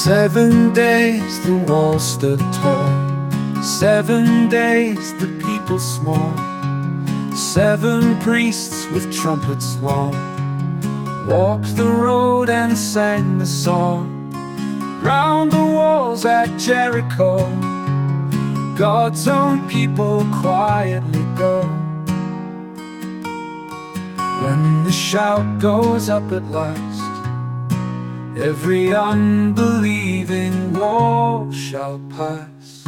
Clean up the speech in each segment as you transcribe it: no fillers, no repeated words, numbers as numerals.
7 days the wall stood tall, 7 days the people small, 7 priests with trumpets long walked the road and sang the song. Round the walls at Jericho, God's own people quietly go. When the shout goes up at last, every unbelieving wall shall pass.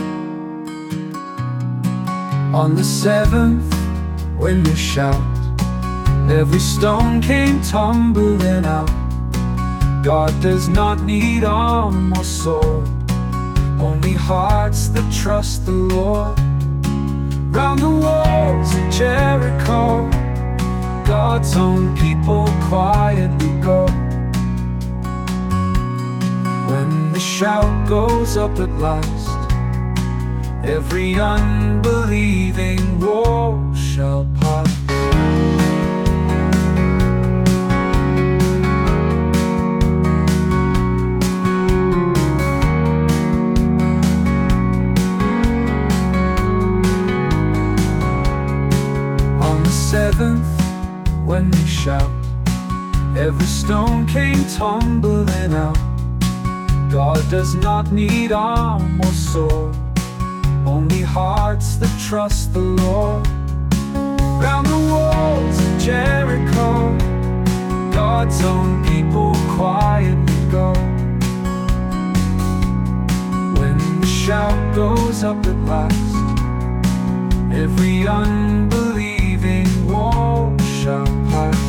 On the 7th, when you shout, every stone came tumbling out. God does not need arm or sword, only hearts that trust the Lord. Round the walls of Jericho, God's own people quietly go. When the shout goes up at last, every unbelieving wall shall pass. On the 7th, when they shout, every stone came tumbling out. God does not need arm or sword, only hearts that trust the Lord. Round the walls of Jericho, God's own people quietly go. When the shout goes up at last, every unbelieving wall shall pass.